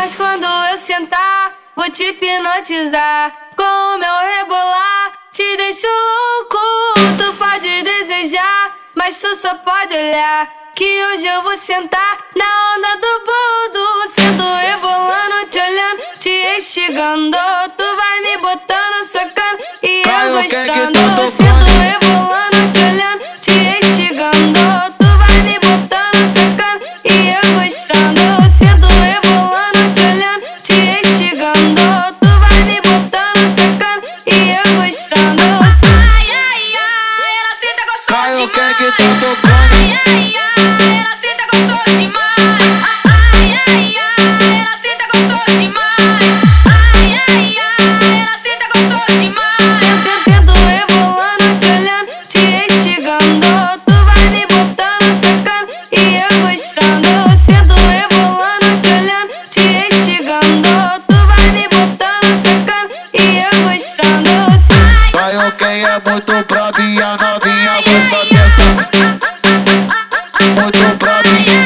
Mas quando eu sentar, vou te hipnotizar. Com o meu rebolar, te deixo louco. Tu pode desejar, mas tu só pode olhar. Que hoje eu vou sentar na onda do boldo. Sento rebolando, te olhando, te instigando. Tu vai me botando, sacando e eu gostando. Sento rebolando, te olhando, te instigando. Tu vai me botando, sacando e eu gostando. Sento rebolando, te olhando, te instigando. Tu vai me botando, sacando e eu gostando. Ai, ai, ai, ela senta gostoso Caio, demais. quem é que tá tocando? Ai, ai, ai, ela senta gostoso demais. Ai, ai, ai, ela senta gostoso demais. Ai, ai, ai, ela senta gostoso demais. Eu tento rebolando, te olhando, te instigando. Tu vai me botando, sacando e eu gostando. Sento rebolando, te olhando, te instigando. Tu vai me botando, sacando e eu gostando. Caio, quem é muito brabo e a novinha gosta dessa. Muito brabo,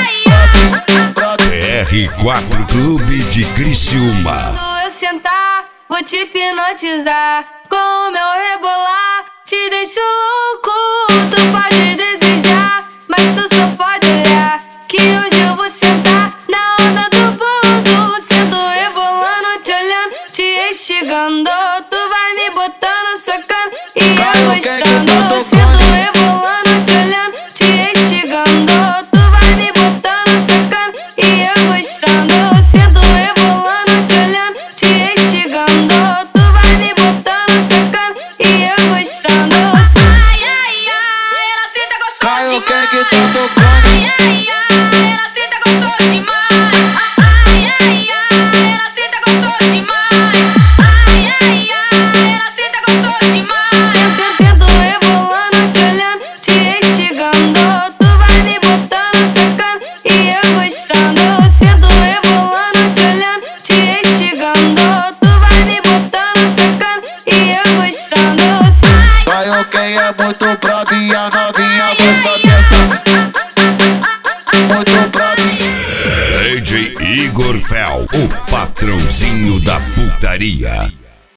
R4 Clube de Criciúma. Quando eu sentar, vou te hipnotizar. Com o meu rebolar, te deixo louco. Tu pode desejar, mas tu só pode olhar. Que hoje eu vou sentar na onda do boldo. Sento rebolando, te olhando, te instigando. Tu vai me botando, sacando e eu gostando. Sento rebolando, te olhando, te instigando. Tu vai me botando, sacando e eu gostando. Sento rebolando, te olhando, te instigando. Tu vai me botando, sacando e eu gostando. Ai, ai, ai, ela senta gostoso Caio, quem é que demais. tá tocando? Ai, ai, ai, ela senta gostoso demais. Ai, ai, ai, ela senta gostoso demais. Ai, ai, ai, ela senta gostoso demais. Eu tento rebolando, te olhando, te instigando. Tu vai me botando, sacando e eu gostando. Sento rebolando, te olhando, te instigando. Tu vai me botando, sacando e eu gostando. Caio, quem é muito brabo e a novinha gosta dessa. Muito brabo. DJ Igor Fel, o patrãozinho da putaria.